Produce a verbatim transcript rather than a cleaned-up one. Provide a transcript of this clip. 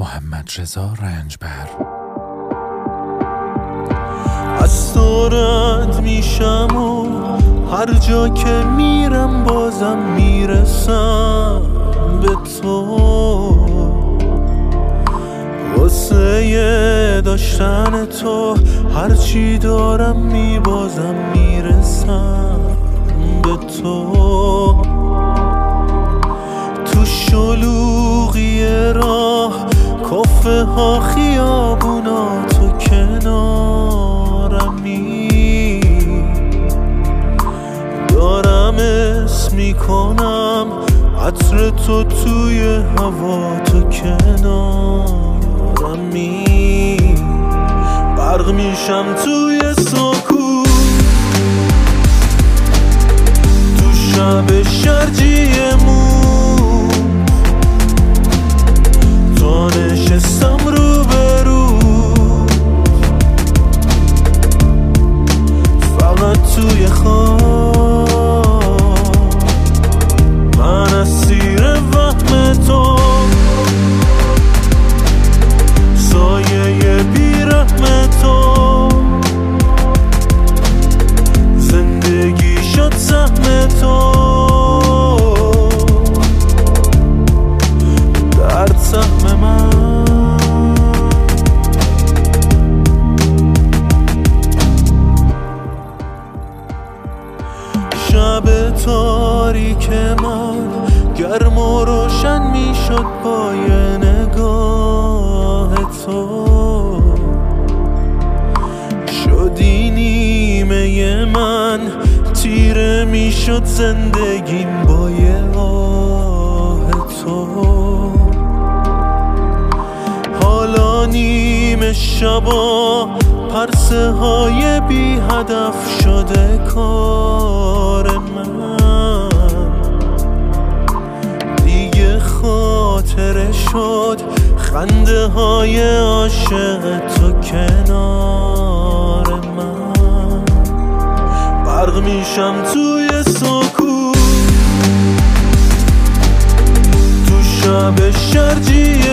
محمدرضا رنجبر. از تو رد میشم و هر جا که میرم بازم میرسم به تو، واسه داشتن تو هرچی دارم میبازم میرسم به تو. تو شلوغی راه کافه ها خیابونا تو کنارمی، دارم اسم میکنم عطر تو توی هوا تو کنارمی. غرق میشم توی سکوت تو شب شرجیمون، تا نشستم رو به رو فقط توی خواب، من اسیر وهم تو، سایه بیرحم تو، زندگی شد سهم تو، درد سهم من. شب تاریک من گرم و روشن میشد با یه نگاه تو، شدی نیمه من تیره میشد زندگیم با یه آه تو. حالا نیمه شبا پرسه های بی هدف شده کار من، دیگه خاطره شد خنده های عاشق تو کنار من. غرق میشم توی سکوت تو شب شرجی